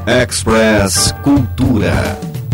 Express Cultura.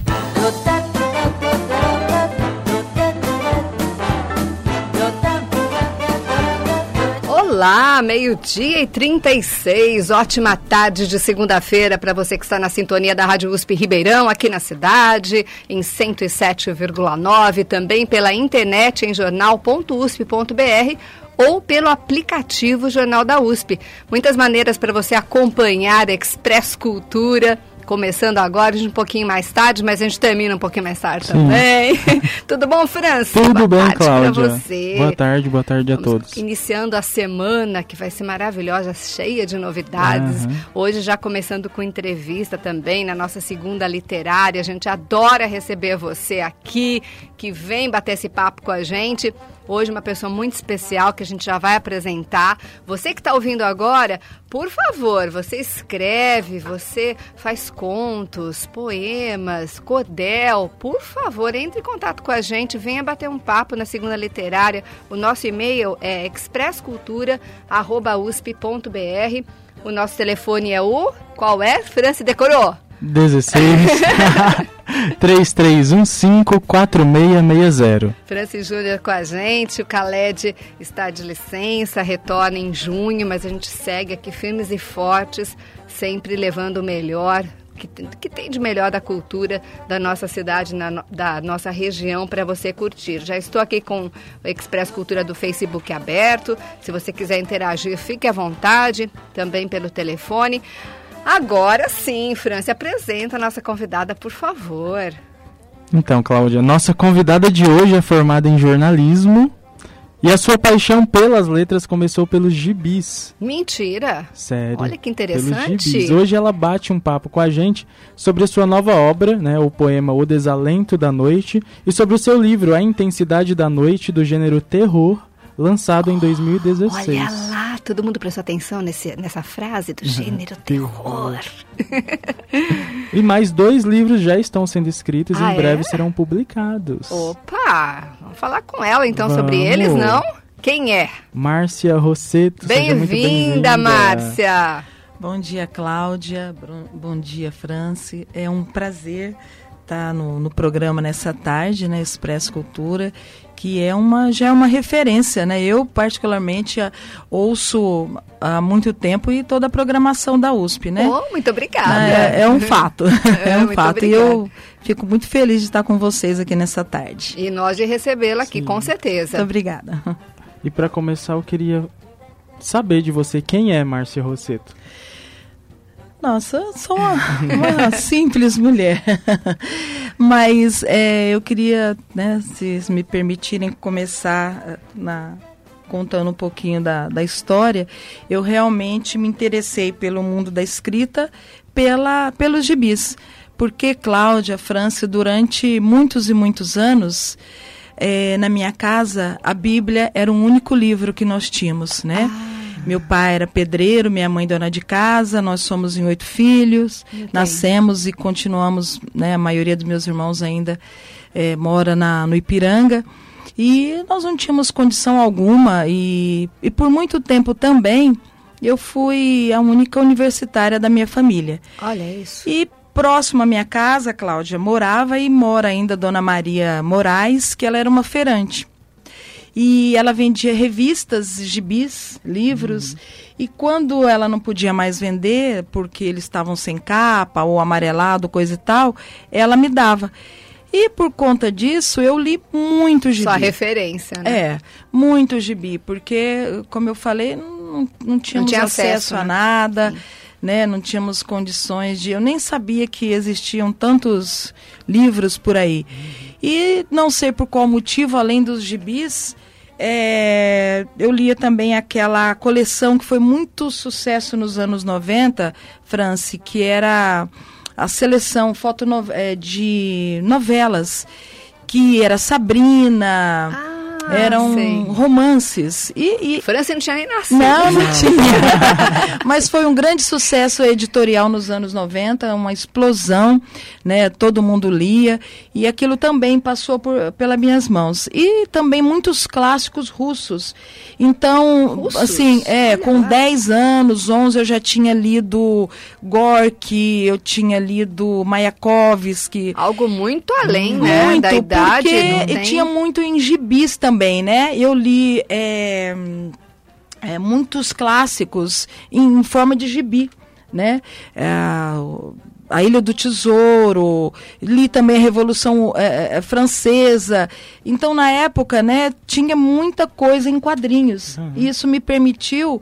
Olá, 12h36, ótima tarde de segunda-feira para você que está na sintonia da Rádio USP Ribeirão, aqui na cidade, em 107,9, também pela internet em jornal.usp.br ou pelo aplicativo Jornal da USP. Muitas maneiras para você acompanhar Express Cultura. Começando agora, um pouquinho mais tarde, mas a gente termina um pouquinho mais tarde também. Tudo bom, França? Tudo bem, Cláudia. Pra você. Boa tarde a todos. Iniciando a semana, que vai ser maravilhosa, cheia de novidades. Hoje já começando com entrevista também, na nossa segunda literária. A gente adora receber você aqui, que vem bater esse papo com a gente. Hoje uma pessoa muito especial que a gente já vai apresentar. Você que está ouvindo agora, por favor, você escreve, você faz contos, poemas, cordel. Por favor, entre em contato com a gente, venha bater um papo na segunda literária. O nosso e-mail é expresscultura@usp.br. O nosso telefone é o... Qual é? Franci decorou? 16 3315-4660. Francis Júnior com a gente, o Khaled está de licença, retorna em junho, mas a gente segue aqui firmes e fortes, sempre levando o melhor que tem de melhor da cultura da nossa cidade, da nossa região, para você curtir. Já estou aqui com o Express Cultura do Facebook aberto, se você quiser interagir, fique à vontade, também pelo telefone. Agora sim, França, apresenta a nossa convidada, por favor. Então, Cláudia, nossa convidada de hoje é formada em jornalismo e a sua paixão pelas letras começou pelos gibis. Mentira! Sério. Olha que interessante. Pelos gibis. Hoje ela bate um papo com a gente sobre a sua nova obra, né, o poema O Desalento da Noite, e sobre o seu livro A Intensidade da Noite, do gênero terror, lançado em 2016. Olha lá, todo mundo prestou atenção nessa frase do gênero terror. E mais 2 livros já estão sendo escritos e em breve serão publicados. Opa, vamos falar com ela então sobre eles, não? Quem é? Márcia Rossetto. Bem-vinda, Márcia. Bom dia, Cláudia. Bom dia, Franci. É um prazer estar no programa nessa tarde, né, Express Cultura, que já é uma referência, né? Eu, particularmente, ouço há muito tempo e toda a programação da USP, né? Oh, muito obrigada. É um fato. É um fato. Obrigada. E eu fico muito feliz de estar com vocês aqui nessa tarde. E nós de recebê-la aqui, com certeza. Muito obrigada. E para começar, eu queria saber de você, quem é Márcia Rossetto? Nossa, eu sou uma simples mulher, mas eu queria, né, se me permitirem começar contando um pouquinho da história. Eu realmente me interessei pelo mundo da escrita, pelos gibis, porque, Cláudia, França, durante muitos e muitos anos, na minha casa, a Bíblia era o único livro que nós tínhamos, né? Meu pai era pedreiro, minha mãe dona de casa, nós somos em 8 filhos, nascemos e continuamos, né, a maioria dos meus irmãos ainda mora no Ipiranga, e nós não tínhamos condição alguma, e por muito tempo também eu fui a única universitária da minha família. Olha isso. E próximo à minha casa, Cláudia, morava e mora ainda Dona Maria Moraes, que ela era uma feirante. E ela vendia revistas, gibis, livros, e quando ela não podia mais vender, porque eles estavam sem capa, ou amarelado, coisa e tal, ela me dava. E por conta disso, eu li muito gibi. Sua referência, né? Muito gibi, porque, como eu falei, não tínhamos acesso a nada, né? Não tínhamos condições de... Eu nem sabia que existiam tantos livros por aí. E não sei por qual motivo, além dos gibis... eu lia também aquela coleção que foi muito sucesso nos anos 90, Franci, que era a seleção de novelas, que era Sabrina, Eram romances. França não tinha nem nascido. Não tinha. Mas foi um grande sucesso editorial nos anos 90, uma explosão, né? Todo mundo lia. E aquilo também passou pelas minhas mãos. E também muitos clássicos russos. Então, assim, com 10 anos, 11, eu já tinha lido Gorky, eu tinha lido Mayakovsky. Algo muito além, né, da idade. Porque tinha muito em gibis também, né? Eu li muitos clássicos em forma de gibi, né? A Ilha do Tesouro, li também a Revolução Francesa. Então, na época, né, tinha muita coisa em quadrinhos. E isso me permitiu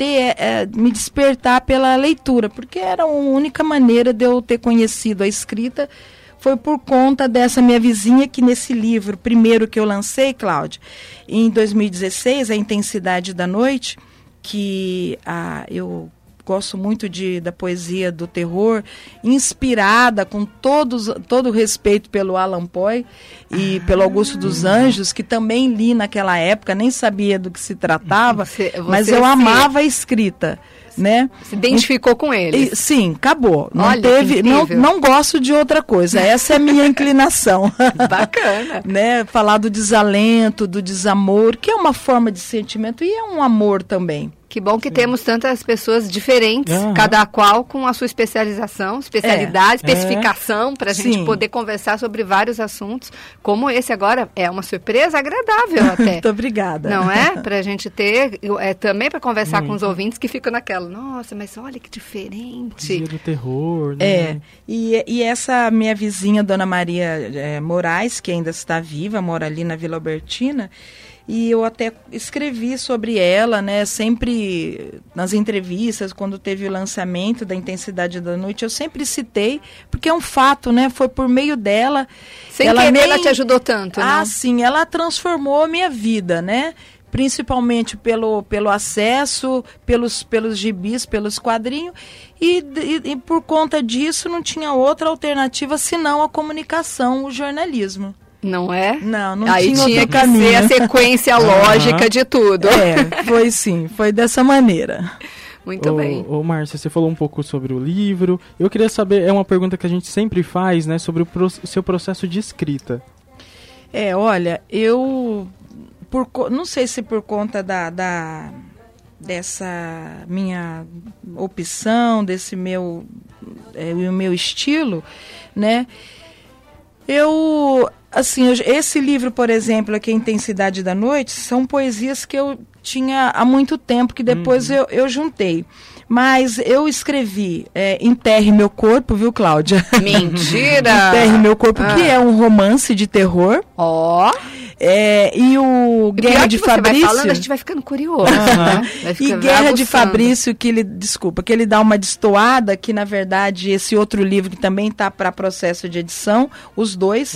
me despertar pela leitura, porque era a única maneira de eu ter conhecido a escrita. Foi por conta dessa minha vizinha que nesse livro, primeiro que eu lancei, Cláudia, em 2016, A Intensidade da Noite, que eu gosto muito da poesia do terror, inspirada com todo o respeito pelo Allan Poe e pelo Augusto dos Anjos, que também li naquela época, nem sabia do que se tratava, mas eu amava a escrita. Né? Se identificou com ele. Sim, acabou. Não gosto de outra coisa. Essa é a minha inclinação. Bacana. Né? Falar do desalento, do desamor, que é uma forma de sentimento e é um amor também. Que bom que temos tantas pessoas diferentes, cada qual com a sua especialidade, especificação, para a gente poder conversar sobre vários assuntos, como esse agora. É uma surpresa agradável até. Muito obrigada. Não é? Para a gente ter, também para conversar com os ouvintes que ficam naquela, nossa, mas olha que diferente. Dia do terror, né? E essa minha vizinha, Dona Maria Moraes, que ainda está viva, mora ali na Vila Albertina, e eu até escrevi sobre ela, né? Sempre nas entrevistas, quando teve o lançamento da Intensidade da Noite, eu sempre citei, porque é um fato, né? Foi por meio dela. Ela te ajudou tanto, né? Sim, ela transformou a minha vida, né? Principalmente pelo acesso, pelos gibis, pelos quadrinhos, e por conta disso não tinha outra alternativa senão a comunicação, o jornalismo. Não é? Não Aí tinha que ser a sequência lógica de tudo. Foi sim, foi dessa maneira. Muito bem. Ô Márcia, você falou um pouco sobre o livro. Eu queria saber, é uma pergunta que a gente sempre faz, né, sobre o seu processo de escrita. Olha, eu não sei se por conta dessa minha opção, desse meu estilo, né? Esse livro, por exemplo, aqui, A Intensidade da Noite, são poesias que eu tinha há muito tempo, que depois eu juntei. Mas eu escrevi Enterre Meu Corpo, viu, Cláudia? Mentira! Enterre Meu Corpo, que é um romance de terror. E o Guerra de Fabrício... Vai falando, a gente vai ficando curioso. Né? E Guerra de Fabrício, que ele dá uma destoada, que na verdade esse outro livro que também está para processo de edição, os dois.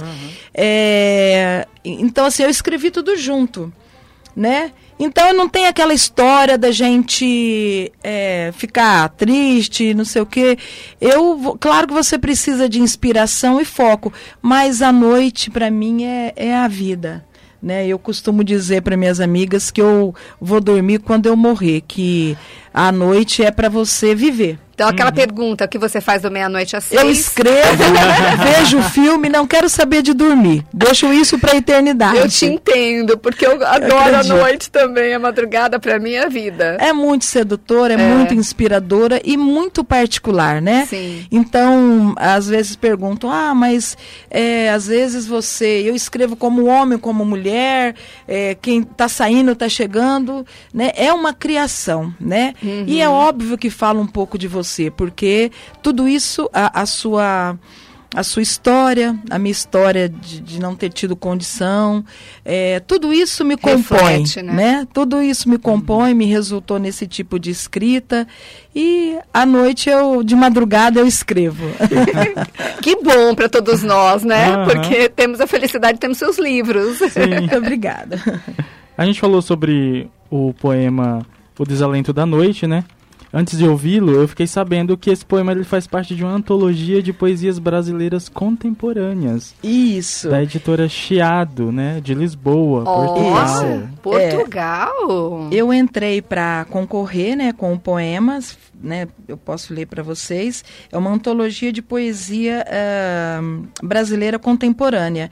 Então, assim, eu escrevi tudo junto, né? Então, não tem aquela história da gente ficar triste, não sei o quê. Claro que você precisa de inspiração e foco, mas a noite, para mim, é a vida. Né? Eu costumo dizer para minhas amigas que eu vou dormir quando eu morrer, que a noite é para você viver. Então, aquela pergunta que você faz do meia-noite às 6. Eu escrevo, vejo o filme, não quero saber de dormir. Deixo isso para a eternidade. Eu te entendo, porque eu adoro a noite também. A madrugada, para mim, é a vida. É muito sedutora, é muito inspiradora e muito particular, né? Sim. Então, às vezes perguntam, mas às vezes eu escrevo como homem, como mulher, quem está saindo, está chegando, né? É uma criação, né? E é óbvio que fala um pouco de você, porque tudo isso, a sua história, a minha história de não ter tido condição, tudo isso me compõe, né? Tudo isso me compõe, me resultou nesse tipo de escrita, e à noite de madrugada eu escrevo. Que bom para todos nós, né? Porque temos a felicidade, temos seus livros. Muito obrigada. A gente falou sobre o poema O Desalento da Noite, né? antes de ouvi-lo, eu fiquei sabendo que esse poema ele faz parte de uma antologia de poesias brasileiras contemporâneas. Isso. Da editora Chiado, né? De Lisboa, Portugal. Isso. Portugal! Eu entrei para concorrer, né, com poemas, né? Eu posso ler para vocês. É uma antologia de poesia brasileira contemporânea.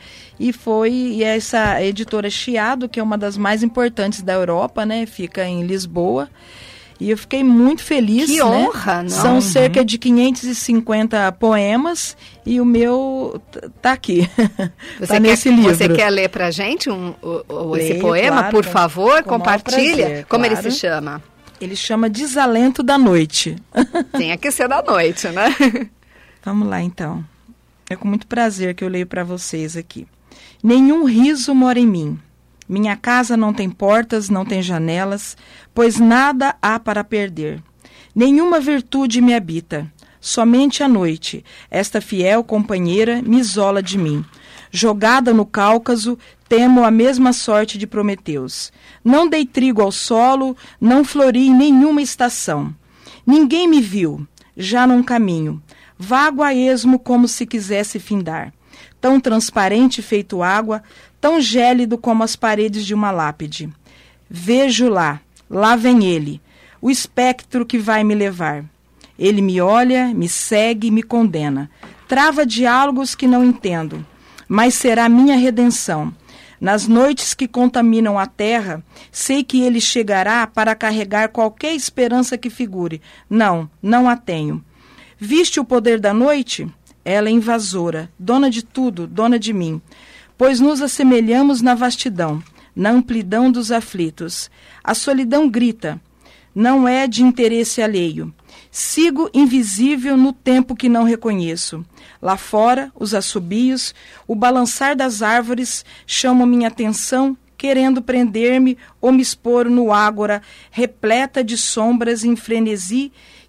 E essa editora Chiado, que é uma das mais importantes da Europa, né? Fica em Lisboa. E eu fiquei muito feliz. Que honra, não? São cerca de 550 poemas e o meu tá aqui. Tá nesse livro. Você quer ler pra gente esse poema, claro, por favor? com Compartilha. prazer, Como claro. ele se chama? Ele chama Desalento da Noite. Tem que ser da noite, né? Vamos lá, então. É com muito prazer que eu leio para vocês aqui. Nenhum riso mora em mim. Minha casa não tem portas, não tem janelas, pois nada há para perder. Nenhuma virtude me habita. Somente a noite, esta fiel companheira me isola de mim. Jogada no Cáucaso, temo a mesma sorte de Prometeus. Não dei trigo ao solo, não flori em nenhuma estação. Ninguém me viu, já num caminho. Vago a esmo como se quisesse findar. Tão transparente feito água, tão gélido como as paredes de uma lápide. Vejo lá vem ele, o espectro que vai me levar. Ele me olha, me segue, me condena. Trava diálogos que não entendo, mas será minha redenção. Nas noites que contaminam a terra, sei que ele chegará para carregar qualquer esperança que figure. Não a tenho. Viste o poder da noite? Ela é invasora, dona de tudo, dona de mim. Pois nos assemelhamos na vastidão, na amplidão dos aflitos. A solidão grita, não é de interesse alheio. Sigo invisível no tempo que não reconheço. Lá fora, os assobios, o balançar das árvores chamam minha atenção, querendo prender-me ou me expor no ágora, repleta de sombras em frenesi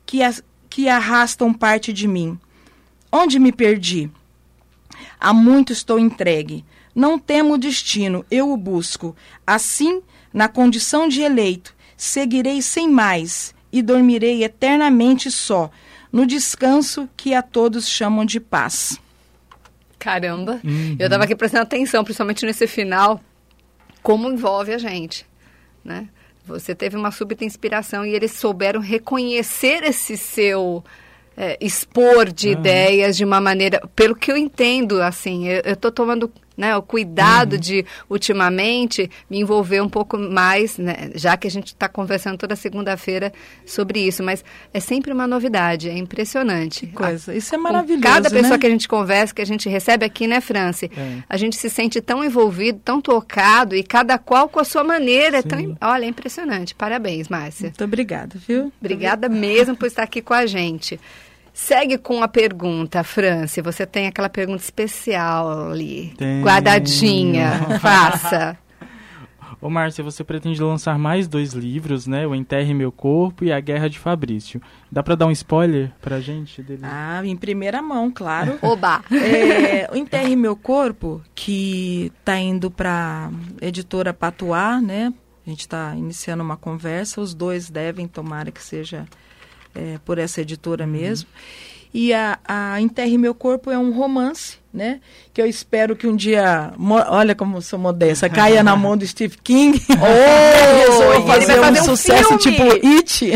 que arrastam parte de mim. Onde me perdi? Há muito estou entregue. Não temo o destino, eu o busco. Assim, na condição de eleito, seguirei sem mais e dormirei eternamente só, no descanso que a todos chamam de paz. Caramba, eu estava aqui prestando atenção, principalmente nesse final, como envolve a gente, né? Você teve uma súbita inspiração e eles souberam reconhecer esse seu expor de ideias de uma maneira, pelo que eu entendo, assim, eu estou tomando, né, o cuidado de, ultimamente, me envolver um pouco mais, né, já que a gente está conversando toda segunda-feira sobre isso, mas é sempre uma novidade, é impressionante. Isso é maravilhoso, cada pessoa, né? que a gente conversa, que a gente recebe aqui, né, Franci? A gente se sente tão envolvido, tão tocado, e cada qual com a sua maneira. Olha, é impressionante. Parabéns, Márcia. Muito obrigada, viu? Obrigada mesmo por estar aqui com a gente. Segue com a pergunta, Franci. Você tem aquela pergunta especial ali, guardadinha. Faça. Ô, Márcia, você pretende lançar mais 2 livros, né? O Enterre Meu Corpo e A Guerra de Fabrício. Dá pra dar um spoiler pra gente dele? Em primeira mão, claro. Oba! O Enterre Meu Corpo, que tá indo pra editora Patuá, né? A gente tá iniciando uma conversa. Os 2 devem, tomara que seja por essa editora mesmo. E a Enterre Meu Corpo é um romance, né? Que eu espero que um dia, olha como sou modesta, caia na mão do Steve King. Ele vai fazer um sucesso filme. tipo It.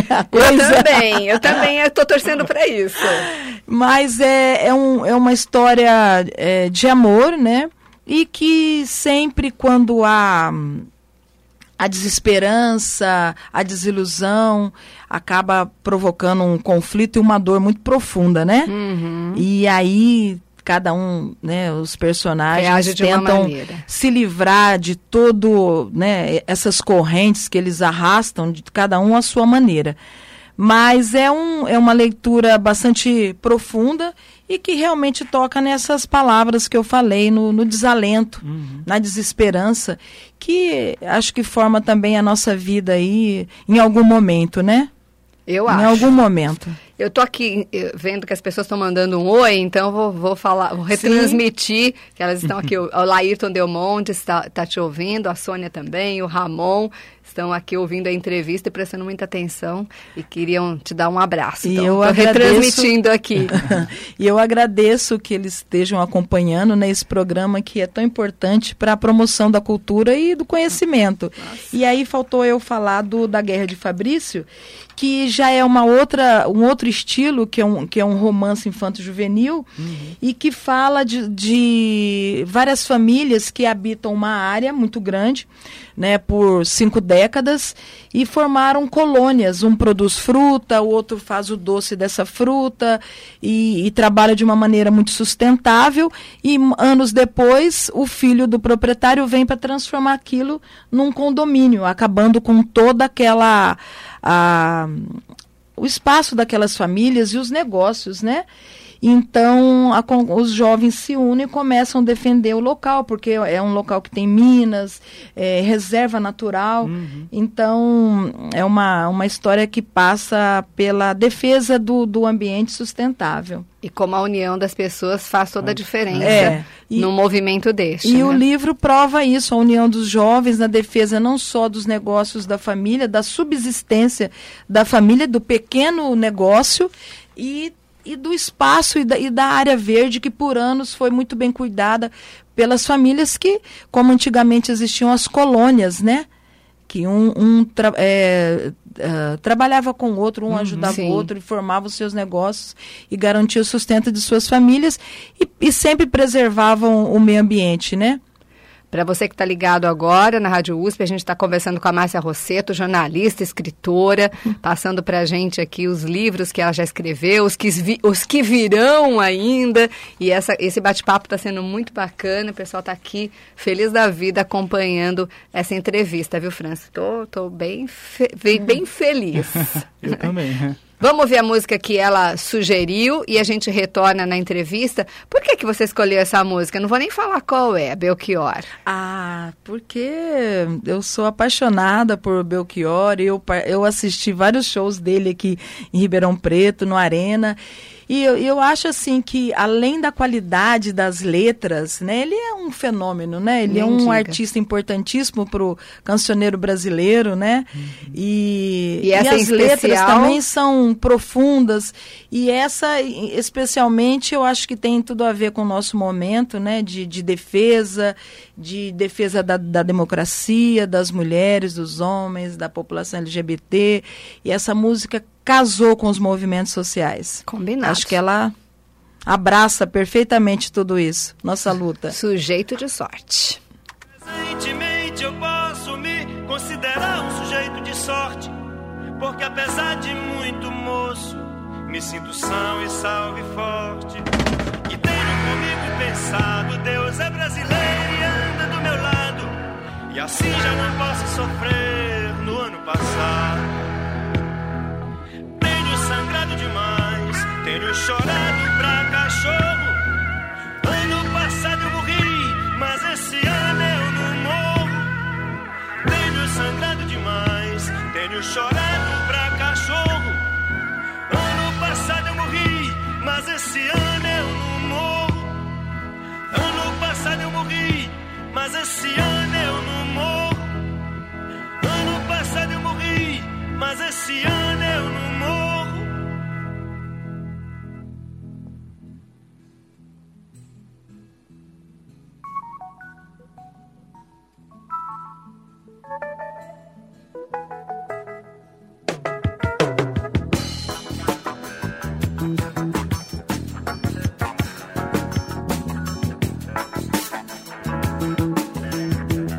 Eu também estou torcendo para isso. Mas é uma história de amor, né? E que sempre quando há a desesperança, a desilusão, acaba provocando um conflito e uma dor muito profunda, né? E aí, cada um, né, os personagens tentam se livrar de todo, né, essas correntes que eles arrastam, de cada um à sua maneira. Mas é uma leitura bastante profunda e que realmente toca nessas palavras que eu falei, no desalento, na desesperança, que acho que forma também a nossa vida aí em algum momento, né? Eu acho. Em algum momento. Eu tô aqui vendo que as pessoas estão mandando um oi, então vou falar, vou retransmitir, que elas estão aqui, o Laírton Delmonte está te ouvindo, a Sônia também, o Ramon estão aqui ouvindo a entrevista e prestando muita atenção e queriam te dar um abraço. E então, eu estou retransmitindo aqui. E eu agradeço que eles estejam acompanhando nesse programa que é tão importante para a promoção da cultura e do conhecimento. Nossa. E aí faltou eu falar da Guerra de Fabrício, que já é um outro estilo, que é um romance infanto-juvenil, e que fala de várias famílias que habitam uma área muito grande, né, por 5 décadas, e formaram colônias. Um produz fruta, o outro faz o doce dessa fruta, e trabalha de uma maneira muito sustentável, e anos depois o filho do proprietário vem para transformar aquilo num condomínio, acabando com toda aquela... o espaço daquelas famílias e os negócios, né? Então, os jovens se unem e começam a defender o local, porque é um local que tem minas, reserva natural. Então, é uma história que passa pela defesa do ambiente sustentável. E como a união das pessoas faz toda a diferença num movimento deste. E né? o livro prova isso, a união dos jovens na defesa não só dos negócios da família, da subsistência da família, do pequeno negócio e do espaço e da área verde, que por anos foi muito bem cuidada pelas famílias que, como antigamente existiam as colônias, né? Que trabalhava com o outro, ajudava o outro e formava os seus negócios e garantia o sustento de suas famílias e sempre preservavam o meio ambiente, né? Para você que está ligado agora na Rádio USP, a gente está conversando com a Márcia Rossetto, jornalista, escritora, passando para a gente aqui os livros que ela já escreveu, os que virão ainda. E esse bate-papo está sendo muito bacana, o pessoal está aqui feliz da vida acompanhando essa entrevista, viu, França? Estou bem feliz. Eu também. Vamos ouvir a música que ela sugeriu e a gente retorna na entrevista. Por que você escolheu essa música? Não vou nem falar qual é, Belchior. Porque eu sou apaixonada por Belchior. Eu assisti vários shows dele aqui em Ribeirão Preto, no Arena. E eu acho assim que, além da qualidade das letras, né, ele é um fenômeno, né? Ele é um artista importantíssimo para o cancioneiro brasileiro, né? E as letras também são profundas. E essa, especialmente, eu acho que tem tudo a ver com o nosso momento, né? De defesa da democracia, das mulheres, dos homens, da população LGBT. E essa música casou com os movimentos sociais. Combinado. Acho que ela abraça perfeitamente tudo isso, nossa luta. Sujeito de sorte. Presentemente eu posso me considerar um sujeito de sorte, porque apesar de muito moço, me sinto são e salve forte. E tenho comigo pensado, Deus é brasileiro e anda do meu lado, e assim já não posso sofrer no ano passado. Sangrado demais, tenho chorado pra cachorro. Ano passado eu morri, mas esse ano eu não morro. Tenho sangrado demais, tenho chorado pra cachorro. Ano passado eu morri, mas esse ano eu não morro. Ano passado eu morri, mas esse ano eu não morro. Ano passado eu morri, mas esse ano eu não morro.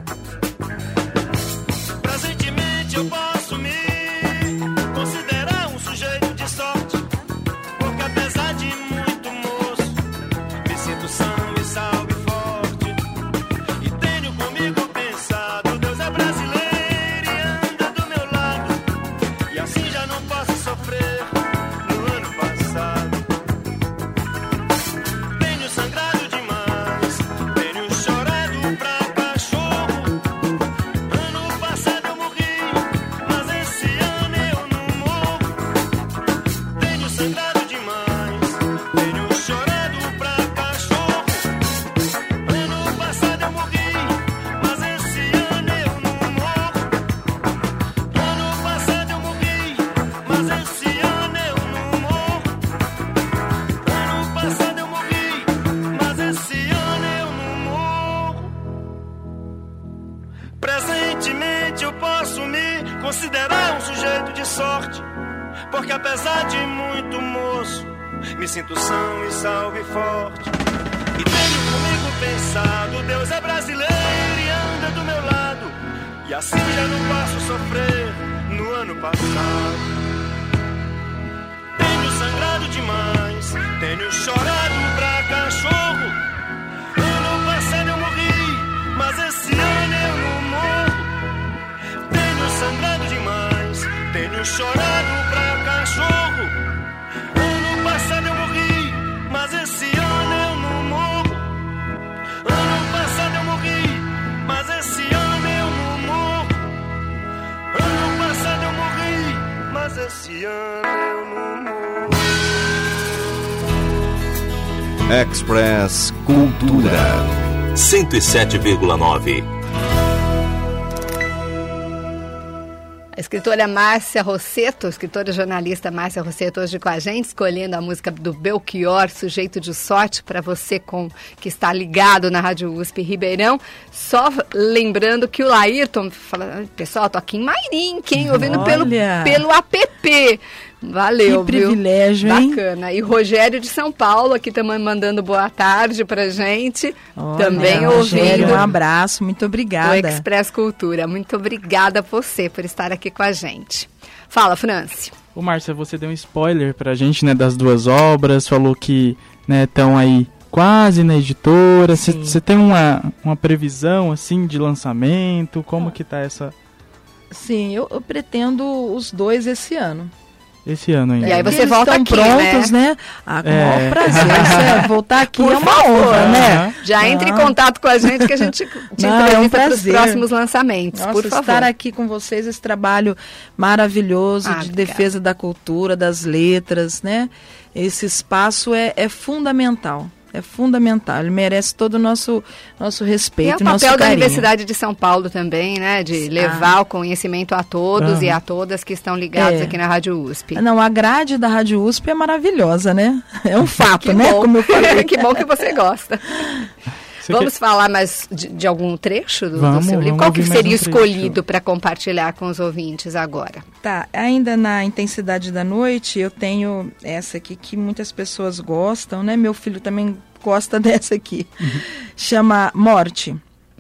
Presentemente eu posso me considerar um sinto são e salve forte. E tenho comigo pensado, Deus é brasileiro e anda do meu lado, e assim já não posso sofrer no ano passado. Tenho sangrado demais, tenho chorado pra cachorro. Ano passado eu morri, mas esse ano eu não morro. Tenho sangrado demais, tenho chorado pra cachorro. Ano passado eu morri, mas esse ano eu não morro. Ano passado eu morri, mas esse ano eu não morro. Ano passado eu morri, mas esse ano eu não morro. Express Cultura 107,9. A escritora Márcia Rossetto, escritora e jornalista Márcia Rossetto, hoje com a gente, escolhendo a música do Belchior, Sujeito de Sorte, para você que está ligado na Rádio USP Ribeirão. Só lembrando que o Laírton fala, pessoal, tô aqui em Mairink, hein, ouvindo pelo app. Valeu, que privilégio, viu? Hein? Bacana. E Rogério de São Paulo aqui também mandando boa tarde pra gente. Olha, também Rogério, ouvindo. um abraço, muito obrigada. O Express Cultura. Muito obrigada a você por estar aqui com a gente. Fala, Franci. Ô, Márcia, você deu um spoiler pra gente, né, das duas obras, falou que, né, estão aí quase na editora. Você tem uma previsão, assim, de lançamento? Como que tá essa... Sim, eu pretendo os dois esse ano. Esse ano ainda. E aí você eles volta estão aqui, prontos, né? Ah, com o maior prazer. Voltar aqui Por é uma favor, honra, né? Já entre em contato com a gente que a gente te entrevista para os próximos lançamentos. Nossa, por favor. Estar aqui com vocês, esse trabalho maravilhoso de obrigada. defesa da cultura, das letras, né? Esse espaço é fundamental. É fundamental, ele merece todo o nosso respeito, e é o papel da carinho. Universidade de São Paulo também, né? De levar o conhecimento a todos e a todas que estão ligados aqui na Rádio USP. Não, a grade da Rádio USP é maravilhosa, né? É um fato, né? Bom. Como eu falei. Que bom que você gosta. Vamos falar mais de algum trecho do seu livro? Qual que seria escolhido para compartilhar com os ouvintes agora? Tá, ainda na Intensidade da Noite, eu tenho essa aqui que muitas pessoas gostam, né? Meu filho também gosta dessa aqui. Chama Morte.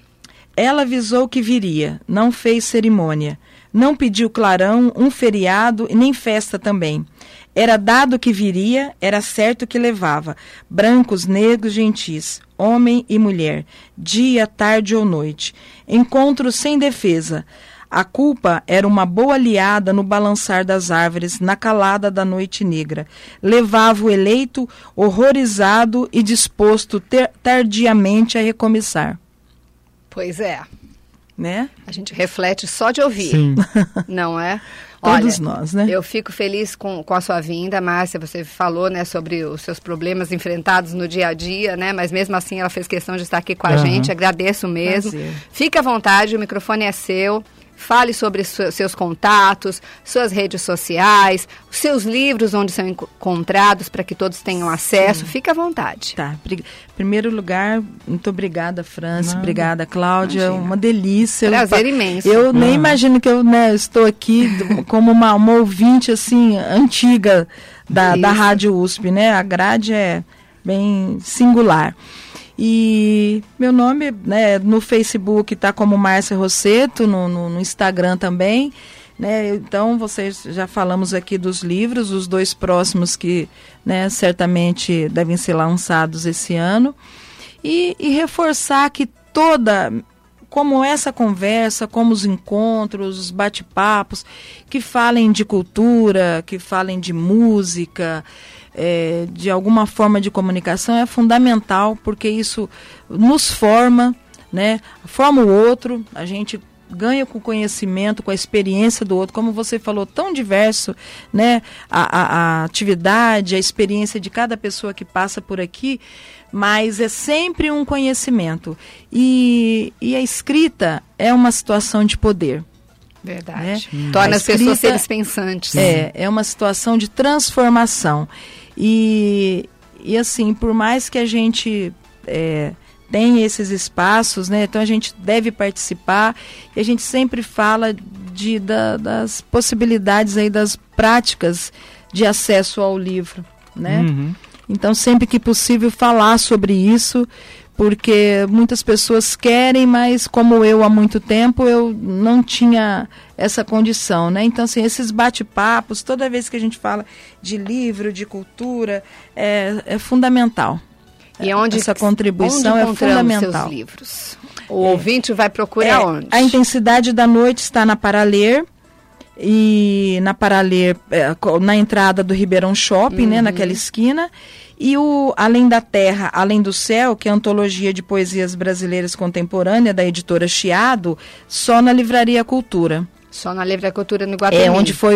Ela avisou que viria, não fez cerimônia. Não pediu clarão, um feriado e nem festa também. Era dado que viria, era certo que levava. Brancos, negros, gentis, homem e mulher, dia, tarde ou noite. Encontros sem defesa. A culpa era uma boa aliada no balançar das árvores, na calada da noite negra. Levava o eleito, horrorizado e disposto tardiamente a recomeçar. Pois é. Né? A gente reflete só de ouvir. Sim. Não é? Todos Olha, nós, né? Eu fico feliz com a sua vinda, Márcia. Você falou, né, sobre os seus problemas enfrentados no dia a dia, né? Mas mesmo assim ela fez questão de estar aqui com a gente. Agradeço mesmo. Prazer. Fique à vontade, o microfone é seu. Fale sobre seus contatos, suas redes sociais, os seus livros onde são encontrados para que todos tenham acesso. Fique à vontade. Tá. Em primeiro lugar, muito obrigada, Franci. Obrigada, Cláudia. Imagina. Uma delícia. Prazer imenso. Eu nem imagino que eu estou aqui como uma ouvinte assim, antiga da Rádio USP, né? A grade é bem singular. E meu nome, né, no Facebook está como Márcia Rossetto, no Instagram também, né? Então, vocês já falamos aqui dos livros, os dois próximos que, né, certamente devem ser lançados esse ano. E reforçar que como essa conversa, como os encontros, os bate-papos, que falem de cultura, que falem de música, de alguma forma de comunicação é fundamental, porque isso nos forma, né? Forma o outro, a gente ganha com o conhecimento, com a experiência do outro, como você falou, tão diverso, né? A atividade, a experiência de cada pessoa que passa por aqui, mas é sempre um conhecimento. E a escrita é uma situação de poder. Verdade. Né? Torna as pessoas seres pensantes. É uma situação de transformação. E assim, por mais que a gente tenha esses espaços, né, então a gente deve participar, e a gente sempre fala das possibilidades aí, das práticas de acesso ao livro, né? Então, sempre que possível, falar sobre isso, porque muitas pessoas querem, mas como eu há muito tempo, eu não tinha essa condição, né? Então, assim, esses bate-papos, toda vez que a gente fala de livro, de cultura, é fundamental. E essa contribuição é fundamental. Seus livros? O ouvinte vai procurar onde? A Intensidade da Noite está na Paraler, e na Paraler, na entrada do Ribeirão Shopping, né, naquela esquina. E o Além da Terra, Além do Céu, que é a antologia de poesias brasileiras contemporâneas da editora Chiado, só na Livraria Cultura. Só na Livraria Cultura no Guatemi. Onde foi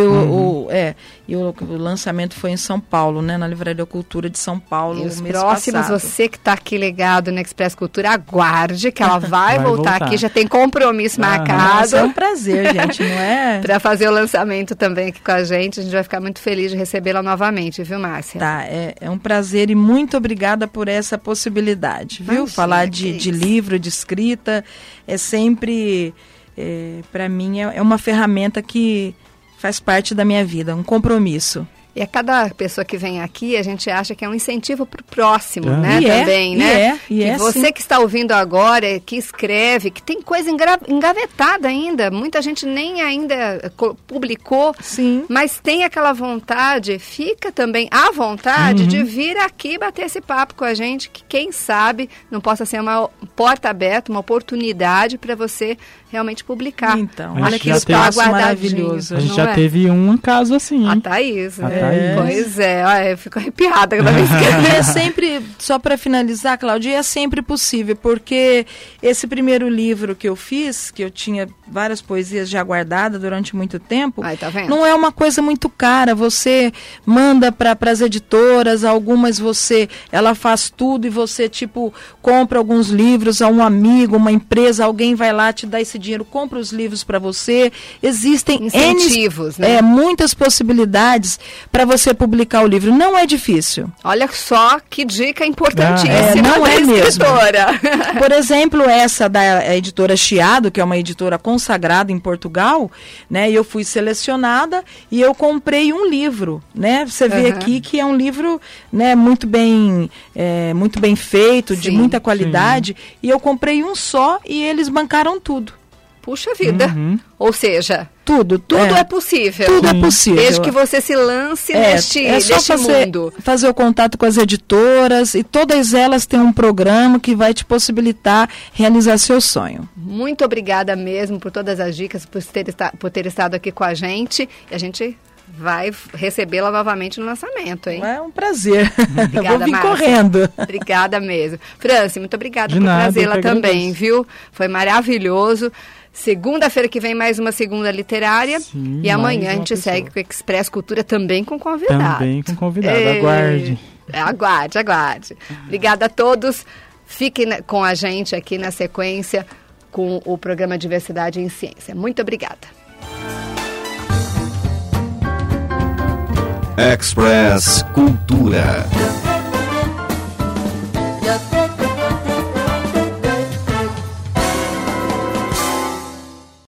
e o lançamento foi em São Paulo, né, na Livraria Cultura de São Paulo. E os próximos, você que está aqui ligado no Express Cultura, aguarde que ela vai voltar aqui, já tem compromisso marcado. É um prazer, gente, não é? Para fazer o lançamento também aqui com a gente vai ficar muito feliz de recebê-la novamente, viu, Márcia? Tá, é um prazer e muito obrigada por essa possibilidade, viu? Imagina, falar de livro, de escrita, é sempre... para mim é uma ferramenta que faz parte da minha vida, um compromisso. E a cada pessoa que vem aqui, a gente acha que é um incentivo para o próximo, né? Também, né? E você que está ouvindo agora, que escreve, que tem coisa engavetada ainda, muita gente nem ainda publicou, sim, mas tem aquela vontade, fica também à vontade de vir aqui bater esse papo com a gente, que quem sabe não possa ser uma porta aberta, uma oportunidade para você realmente publicar. Então, olha que espaço maravilhoso. A gente já teve um caso assim, hein? A Thaís, né? Pois é, eu fico arrepiada cada vez que E é sempre, só para finalizar, Cláudia, é sempre possível, porque esse primeiro livro que eu fiz, que eu tinha várias poesias já guardadas durante muito tempo, tá vendo? Não é uma coisa muito cara, você manda para as editoras, algumas ela faz tudo e você, compra alguns livros a um amigo, uma empresa, alguém vai lá te dar esse dinheiro, compra os livros para você, existem incentivos, né? Muitas possibilidades para você publicar o livro, não é difícil. Olha só que dica importantíssima não é mesmo. Escritora. Por exemplo, essa da editora Chiado, que é uma editora consagrada em Portugal, né? E eu fui selecionada e eu comprei um livro, né? Você vê aqui que é um livro, né, muito bem feito, de muita qualidade, e eu comprei um só e eles bancaram tudo. Puxa vida. Ou seja, tudo é possível. Tudo é possível. Desde que você se lance neste mundo. Fazer o contato com as editoras e todas elas têm um programa que vai te possibilitar realizar seu sonho. Muito obrigada mesmo por todas as dicas, por ter estado aqui com a gente. E a gente vai recebê-la novamente no lançamento, hein? É um prazer. Obrigada, vou vir Márcia. correndo. Obrigada mesmo. Franci, muito obrigada por nada, trazê-la também, viu? Foi maravilhoso. Segunda-feira que vem mais uma segunda literária. Sim, e amanhã a gente segue com o Express Cultura também com convidado. Aguarde. Aguarde. Obrigada a todos. Fiquem com a gente aqui na sequência com o programa Diversidade em Ciência. Muito obrigada. Express Cultura.